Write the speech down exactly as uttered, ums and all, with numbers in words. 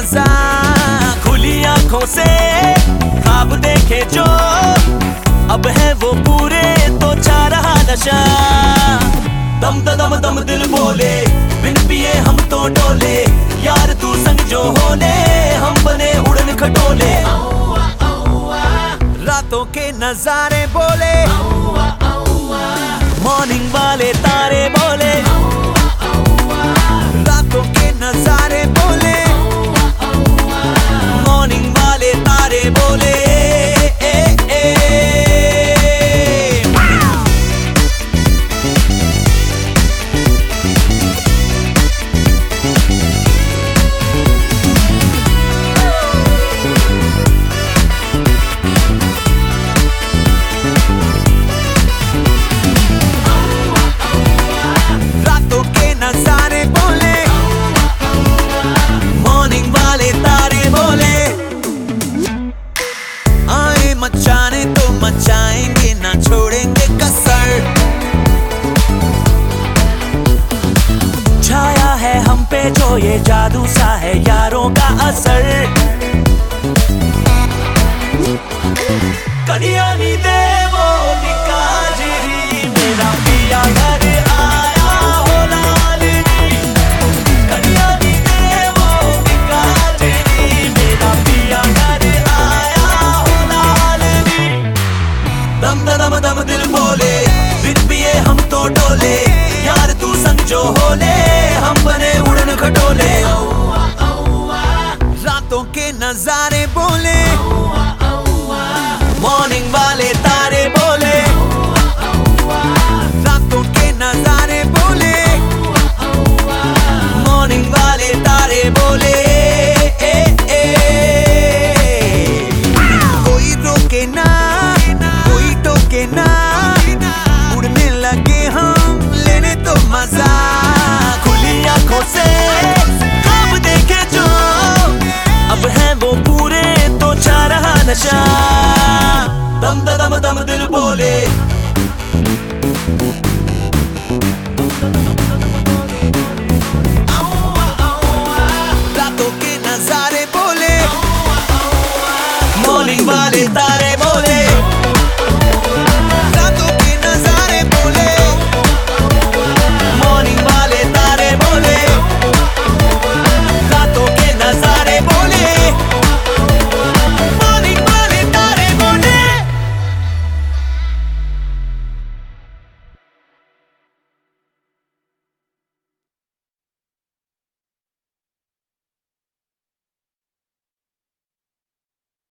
मजा। खुली आंखों से ख्वाब देखे जो अब है वो पूरे, तो चाह रहा नशा। दम दम दम दिल बोले, बिन पिए हम तो डोले, यार तू संग जो होले, हम बने उड़न खटोले। रातों के नजारे बोले, मॉर्निंग वाले तारे बोले। रातों के नजारे बोले, मॉर्निंग वाले तारे बोले। ए, ए, मचाने तो मचाएंगे, ना छोड़ेंगे कसर। छाया है हम पे जो ये जादू सा है यारों का असर। कनिया नी देवो निकाजरी, मेरा पिया घर आया हो लालनी। कनिया नी देवो निकाजरी, मेरा पिया घर दम दम दम दिल बोले, बिन पिए हम तो डोले, यार तू संग जो होले, हम बने उड़न खटोले। रातों के नजारे बोले, मॉर्निंग वाले तारे बोले। रातों के नजारे बोले, मॉर्निंग वाले तारे बोले। ए, ए, कोई रोके ना, के ना, उड़ने लगे हम, लेने तो मजा। खुली आंखों से ख्वाब देखे जो अब है वो पूरे, तो चाह रहा नशा। दम दम दम दिल बोले, रातों के नजारे बोले, मॉर्निंग वाले तारे